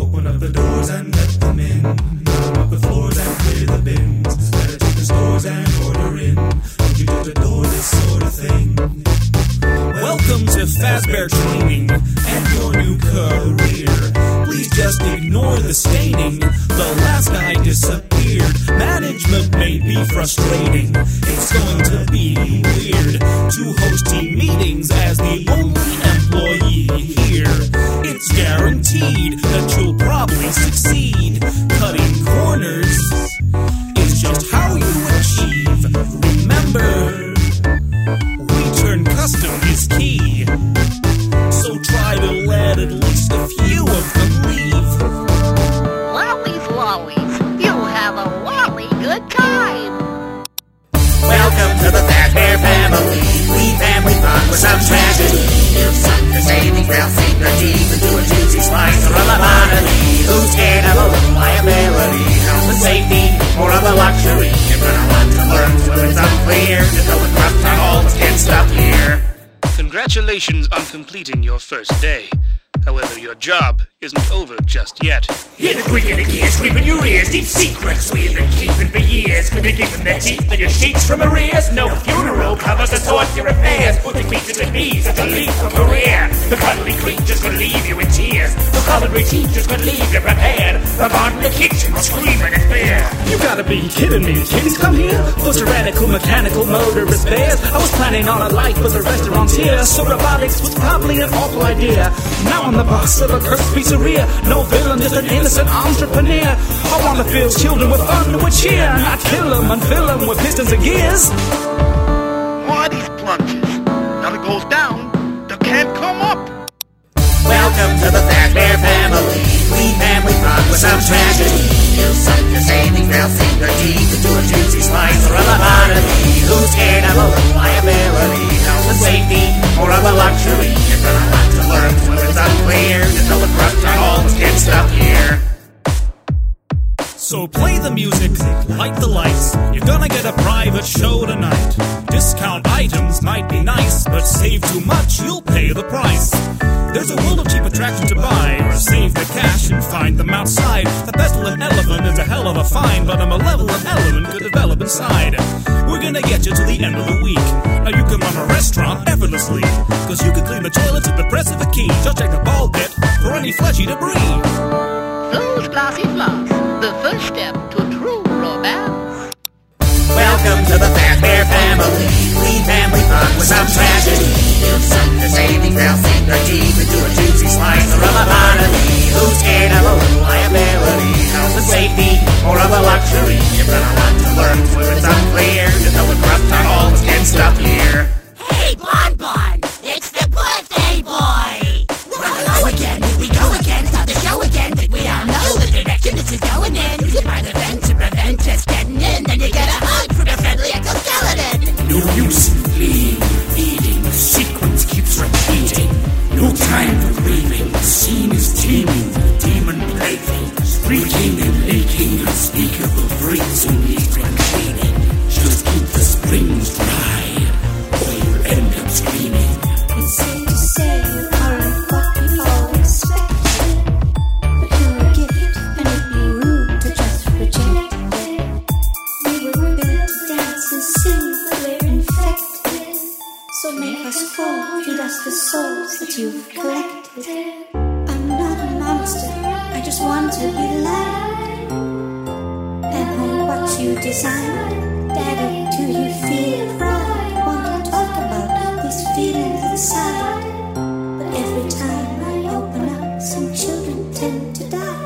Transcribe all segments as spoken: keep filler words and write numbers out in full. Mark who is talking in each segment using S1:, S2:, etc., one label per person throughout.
S1: Open up the doors and let them in. Bottom up the floors and clear the bins. Better take the stores and order in. Don't you just adore this sort of thing? Welcome to Fazbear Training and your new career. Please just ignore the staining. The last guy disappeared. Management may be frustrating. It's going to be weird to host team meetings as the only employee here. It's guaranteed that you'll probably succeed. Cutting corners is just how you achieve. Remember, we turn custom is key. So try to let at least a few of them leave.
S2: Lollies, lollies, you'll have a lolly good time.
S3: Welcome to the Fazbear family. We family fun with some tragedy. You've sunk your savings, they'll sink their teeth into a juicy slice of a monody. Who's scared of a little liability? Health and safety, more of a luxury. You're gonna want to learn till it's unclear. Just know it's rough on all this kid stuff here.
S4: Congratulations on completing your first day. However, your job isn't over just yet.
S3: Hear the creak of the gears creeping your ears. Deep secrets we've been keeping for years. Could be giving their teeth and your sheets from arrears. No funeral covers to sort your affairs. Put the creatures and bees at the leap for career. The cuddly creatures could leave you in tears. The culinary teachers could leave you prepared. The barn in the kitchen was screaming at fear.
S5: You gotta be kidding me. Kitties come here for tyrannical, mechanical, motorist bears. I was planning on a life with a restaurant here, so robotics was probably an awful idea. Now I'm the boss of a cursed pizzeria. No villain, just an innocent entrepreneur. I wanna fill children with fun, with cheer, not kill them and fill them with pistons and gears.
S6: Why these plunges? Now it goes down, they can't come up.
S3: Welcome to the Fazbear family. We family fun with some tragedy. You've sunk your savings, they'll sink their teeth into a juicy slice or a monody. Who's scared of a little liability? Health and safety, more of a luxury. You're gonna want to learn till it's unclear. Just know it's rough on all this kid stuff here.
S1: So play the music, light the lights. You're gonna get a private show tonight. Discount items might be nice, but save too much, you'll pay the price. There's a world of cheap attractions to buy, or save the cash and find them outside. The pestilent elephant is a hell of a find, but a malevolent element could develop inside. We're gonna get you to the end of the week. Now you can run a restaurant effortlessly, cause you can clean the toilets at the press of a key. Just check the ball pit for any fleshy debris.
S2: Those glossy floss, the first step to true romance.
S3: Welcome to the Fazbear family. We family fun with some tragedy. You've sunk your savings, they'll sink their teeth into a juicy slice of a monody. Who's scared of a little liability? Health and safety, more of a luxury. You're gonna want to learn till it's unclear. Just know it's rough on all this kid stuff here.
S7: Hey, Bon Bon! It's the birthday boy! Hello again, here we go again. Start the show again. Think we all know the direction this is going in. You find a vent to prevent just getting in. Then you get a hug from a friendly exoskeleton.
S3: No use in fleeing, feeding. The sequence keeps repeating. No time for grieving. The scene is teeming with demon playthings. Freaking and leaking unspeakable freaks who need cleaning. Just keep the springs dry, or you'll end up screaming.
S8: It's safe to say you aren't what we all expected, but you're a gift, and it'd be rude to just reject it. We were built to dance and sing, but we're infected. So make us whole, feed us the souls that you've collected. I'm not a monster, I just want to be loved. And on what you designed, Daddy, do you feel pride? Want to talk about these feelings inside? But every time I open up, some children tend to die.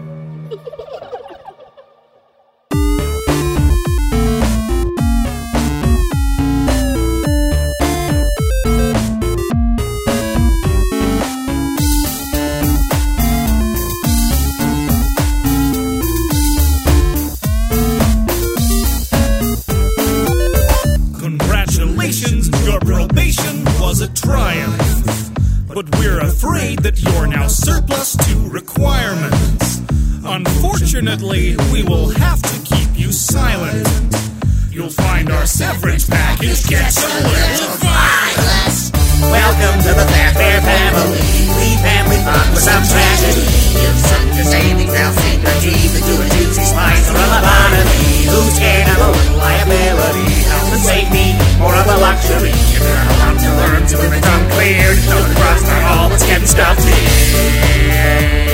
S1: Your probation was a triumph, but we're afraid that you're now surplus to requirements. Unfortunately, we will have to keep you silent. You'll find our severance package gets a little violent.
S3: Welcome to the Fazbear family. We family fun with some tragedy. You've sunk your the savings, they'll sink their teeth into a juicy slice or a lobotomy. Who's scared of a little liability? Health and safety, more of a luxury. If you're allowed to learn to if it's unclear, know the crust not all that's getting stuffed here.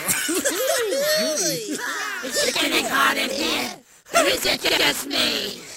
S7: Is it getting hot in here? Or is it just me?